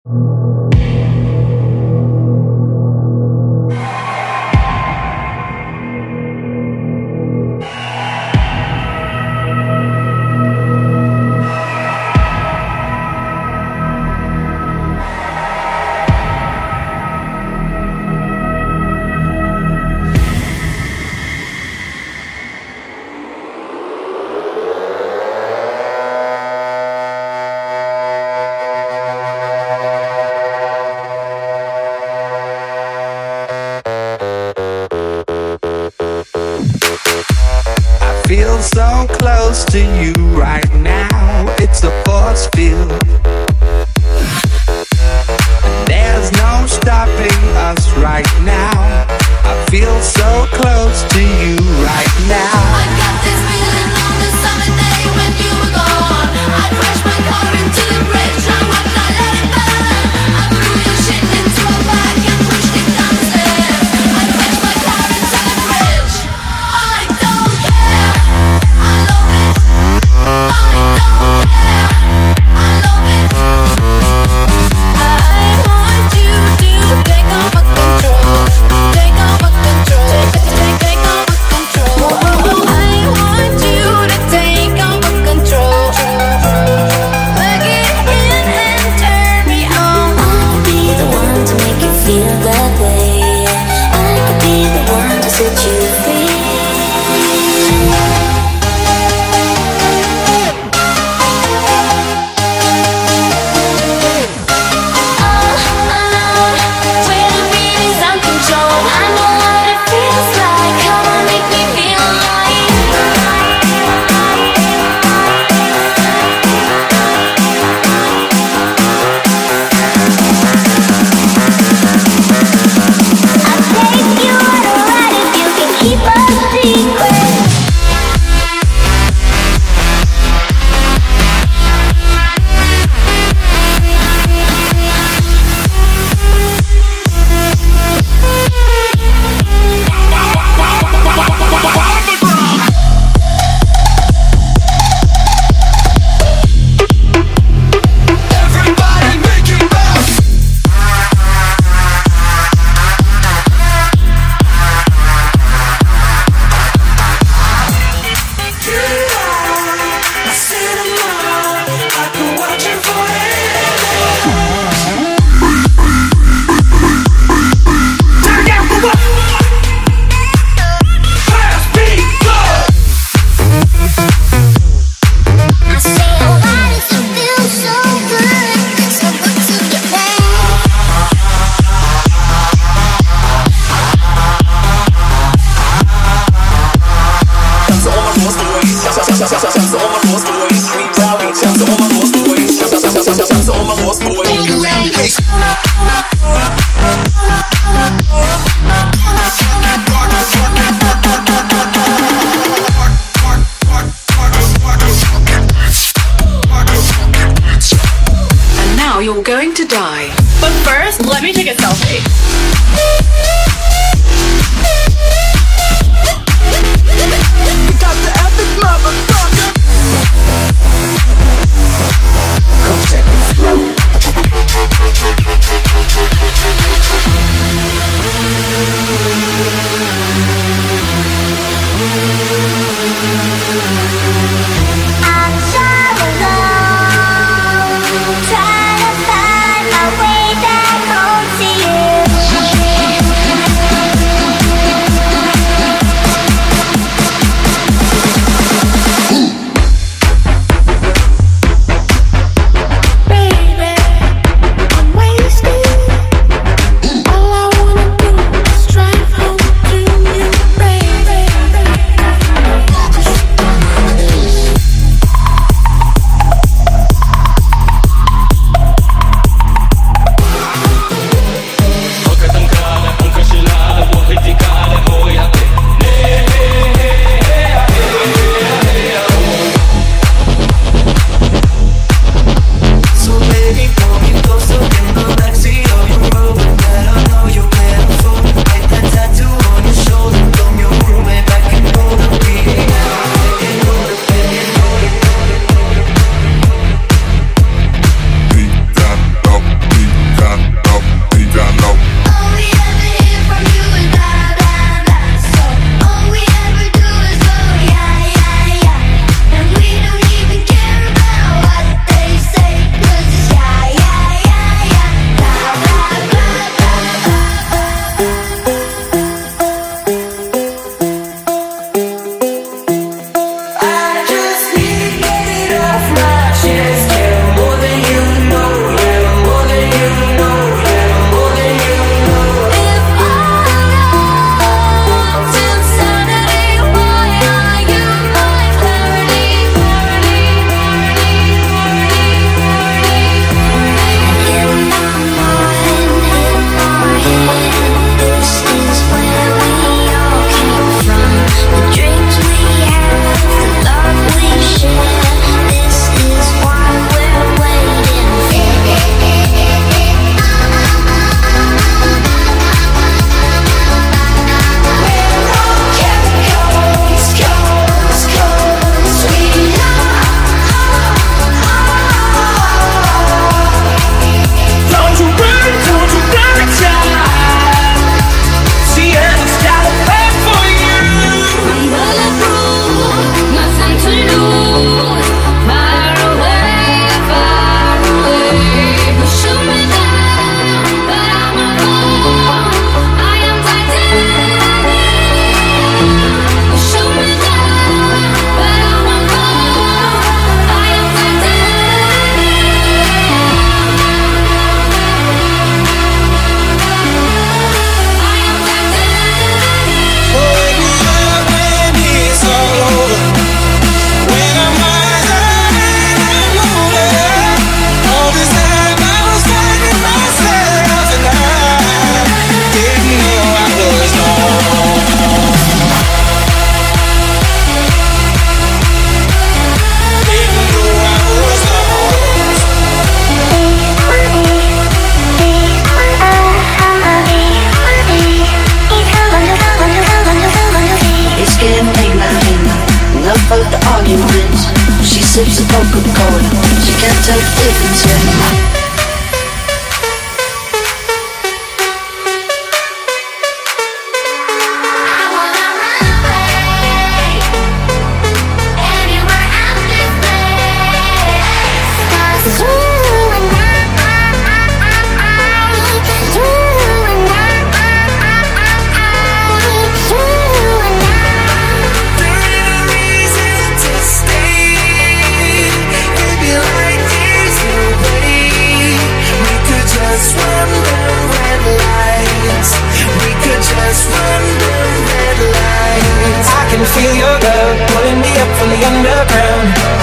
Feel so close to you right now. It's a force field. There's no stopping us right now. I feel so close to you right now. I got this feeling on the summer day when you were gone. I crashed my car into the bridge. I would not let it burn. I threw your shit into a bag and pushed it down the stairs. I crashed my car into the bridge. I don't care. I love it. I don't care. I love it. I want you to take over control. Take over control. Take over control. I want you to take over control. Plug it in and turn me on. I could be the one to make you feel that way. I could be the one to set you free. You're going to die. But first, let me take a selfie. We got the epic motherfucker. Come check this out. Coca-Cola. She can't tell the difference yet. Feel your love pulling me up from the underground.